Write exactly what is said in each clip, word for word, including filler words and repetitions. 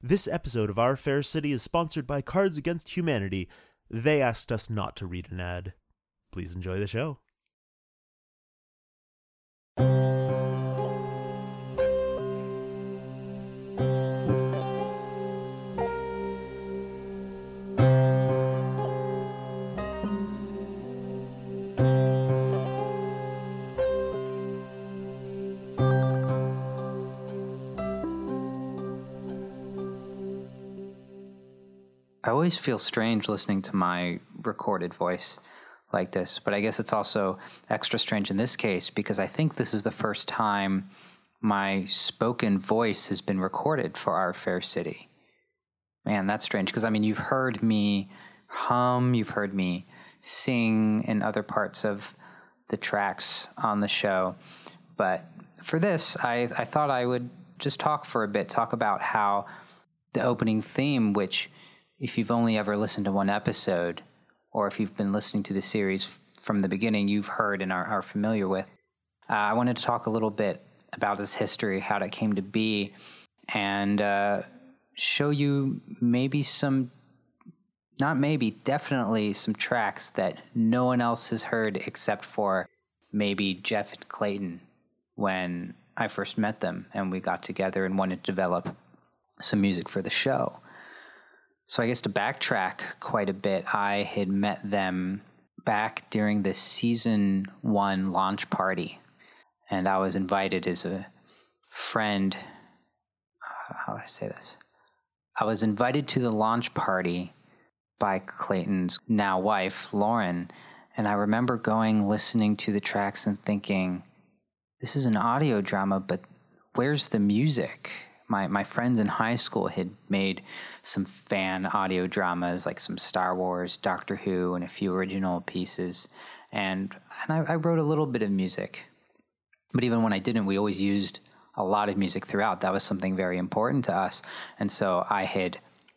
This episode of Our Fair City is sponsored by Cards Against Humanity. They asked us not to read an ad. Please enjoy the show. I always feel strange listening to my recorded voice like this, but I guess it's also extra strange in this case because I think this is the first time my spoken voice has been recorded for Our Fair City. Man, that's strange because, I mean, you've heard me hum, you've heard me sing in other parts of the tracks on the show, but for this, I, I thought I would just talk for a bit, talk about how the opening theme, which if you've only ever listened to one episode, or if you've been listening to the series from the beginning, you've heard and are, are familiar with. Uh, I wanted to talk a little bit about this history, how it came to be, and uh, show you maybe some, not maybe, definitely some tracks that no one else has heard except for maybe Jeff and Clayton when I first met them and we got together and wanted to develop some music for the show. So I guess to backtrack quite a bit, I had met them back during the season one launch party, and I was invited as a friend. How do I say this? I was invited to the launch party by Clayton's now wife, Lauren, and I remember going, listening to the tracks and thinking, this is an audio drama, but where's the music? My my friends in high school had made some fan audio dramas, like some Star Wars, Doctor Who, and a few original pieces. And, and I, I wrote a little bit of music. But even when I didn't, we always used a lot of music throughout. That was something very important to us. And so I had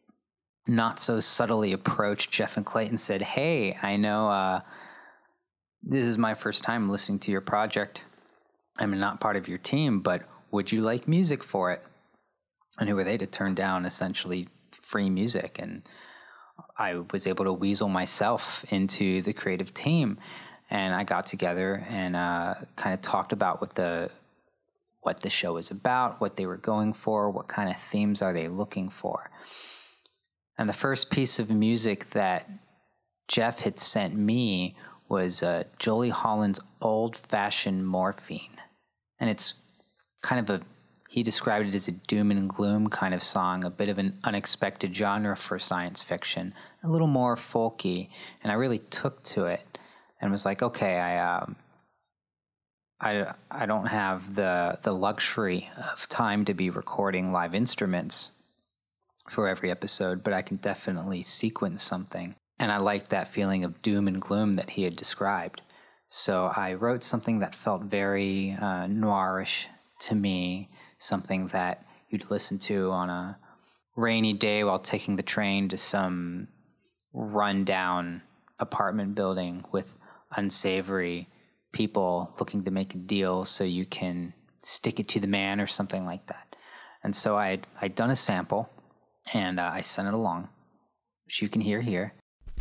not so subtly approached Jeff and Clayton and said, hey, I know uh, this is my first time listening to your project. I'm not part of your team, but would you like music for it? And who were they to turn down essentially free music? And I was able to weasel myself into the creative team. And I got together and uh, kind of talked about what the what the show is about, what they were going for, what kind of themes are they looking for. And the first piece of music that Jeff had sent me was uh, Jolie Holland's Old-Fashioned Morphine. And it's kind of a He described it as a doom and gloom kind of song, a bit of an unexpected genre for science fiction, a little more folky, and I really took to it and was like, okay, I um, I I don't have the the luxury of time to be recording live instruments for every episode, but I can definitely sequence something, and I liked that feeling of doom and gloom that he had described. So I wrote something that felt very uh, noirish to me, something that you'd listen to on a rainy day while taking the train to some rundown apartment building with unsavory people looking to make a deal so you can stick it to the man or something like that. And so I'd, I'd done a sample, and uh, I sent it along, which you can hear here.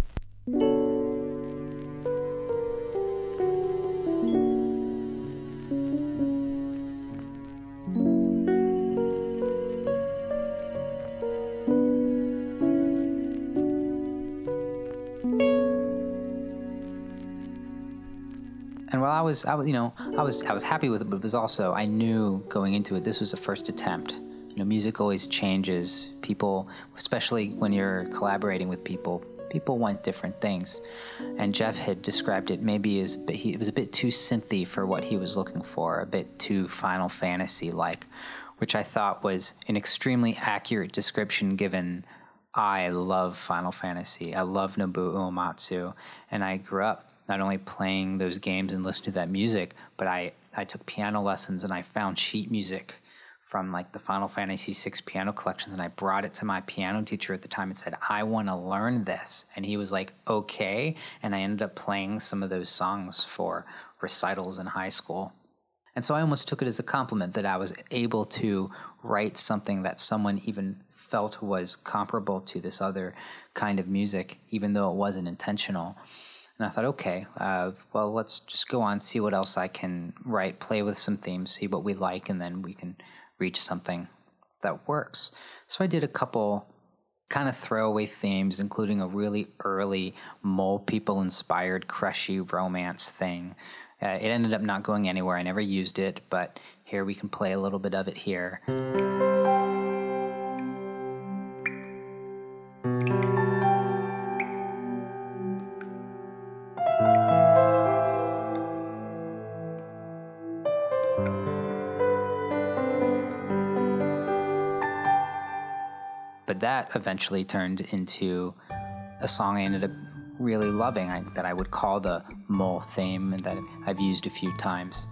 And while I was, I was, you know, I was, I was happy with it, but it was also, I knew going into it, this was the first attempt. You know, music always changes. People, especially when you're collaborating with people, people want different things. And Jeff had described it maybe as, but he, it was a bit too synthy for what he was looking for, a bit too Final Fantasy-like, which I thought was an extremely accurate description given I love Final Fantasy. I love Nobuo Uematsu, and I grew up not only playing those games and listening to that music, but I, I took piano lessons and I found sheet music from like the Final Fantasy six piano collections, and I brought it to my piano teacher at the time and said, I want to learn this. And he was like, okay. And I ended up playing some of those songs for recitals in high school. And so I almost took it as a compliment that I was able to write something that someone even felt was comparable to this other kind of music, even though it wasn't intentional. And I thought, okay, uh, well, let's just go on, see what else I can write, play with some themes, see what we like, and then we can reach something that works. So I did a couple kind of throwaway themes, including a really early Mole People-inspired crushy romance thing. Uh, it ended up not going anywhere. I never used it, but here we can play a little bit of it here. But that eventually turned into a song I ended up really loving, I, that I would call the Mole theme, and that I've used a few times.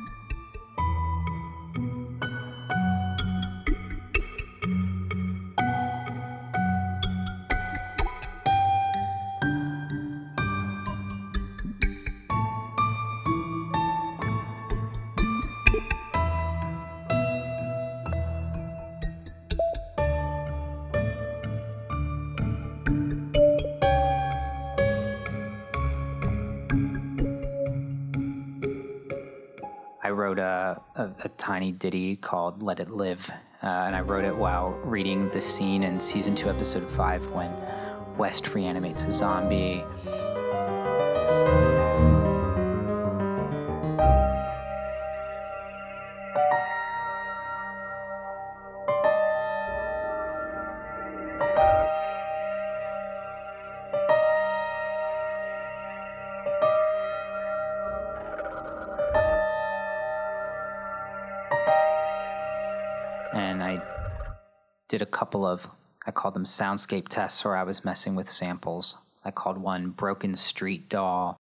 I wrote a, a, a tiny ditty called Let It Live, uh, and I wrote it while reading the scene in Season two, Episode five, when West reanimates a zombie. And I did a couple of, I called them soundscape tests, where I was messing with samples. I called one Broken Street Doll.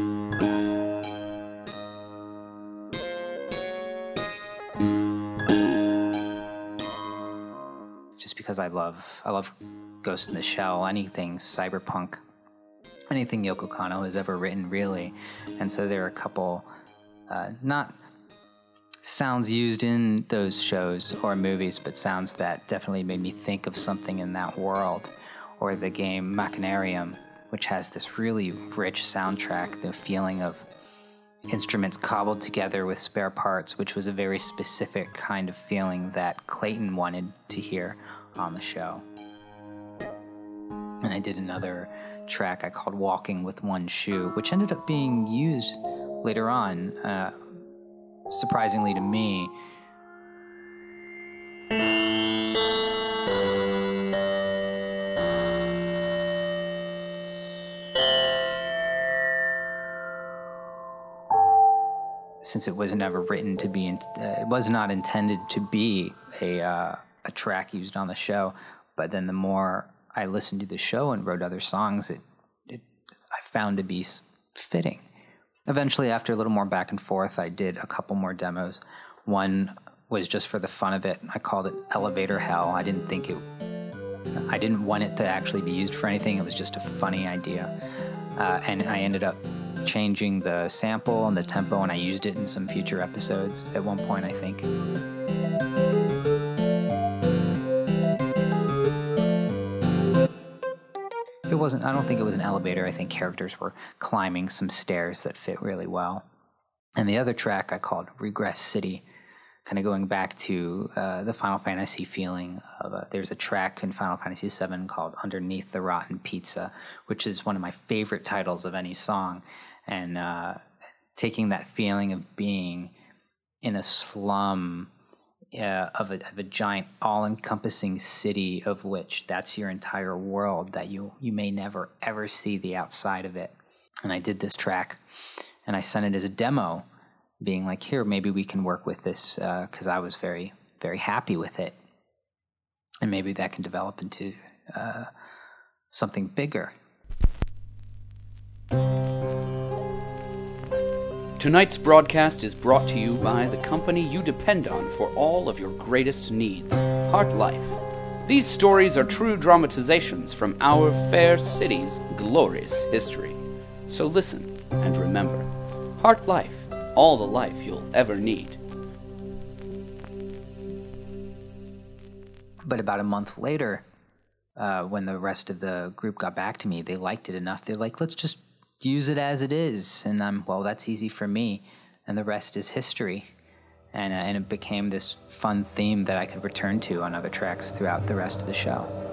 Just because I love, I love Ghost in the Shell, anything cyberpunk, anything Yoko Kanno has ever written, really. And so there are a couple, uh, not sounds used in those shows or movies, but sounds that definitely made me think of something in that world. Or the game Machinarium, which has this really rich soundtrack, the feeling of instruments cobbled together with spare parts, which was a very specific kind of feeling that Clayton wanted to hear on the show. And I did another track I called Walking with One Shoe, which ended up being used later on, uh, surprisingly to me. Since it was never written to be, uh, it was not intended to be a uh, a track used on the show. But then the more I listened to the show and wrote other songs, it, it I found to be fitting. Eventually, after a little more back and forth, I did a couple more demos. One was just for the fun of it. I called it Elevator Hell. I didn't think it, I didn't want it to actually be used for anything. It was just a funny idea. Uh, and I ended up changing the sample and the tempo, and I used it in some future episodes at one point, I think. It wasn't, I don't think it was an elevator. I think characters were climbing some stairs that fit really well. And the other track I called Regress City, kind of going back to uh, the Final Fantasy feeling of a, there's a track in Final Fantasy seven called Underneath the Rotten Pizza, which is one of my favorite titles of any song. And uh, taking that feeling of being in a slum Uh, of, a, of a giant all-encompassing city, of which that's your entire world, that you you may never ever see the outside of it. And I did this track, and I sent it as a demo, being like, here, maybe we can work with this, because uh, I was very, very happy with it. And maybe that can develop into uh, something bigger. Tonight's broadcast is brought to you by the company you depend on for all of your greatest needs, Heart Life. These stories are true dramatizations from our fair city's glorious history. So listen and remember, Heart Life, all the life you'll ever need. But about a month later, uh, when the rest of the group got back to me, they liked it enough. They're like, let's just use it as it is. And I'm, well, that's easy for me. And the rest is history. And, uh, and it became this fun theme that I could return to on other tracks throughout the rest of the show.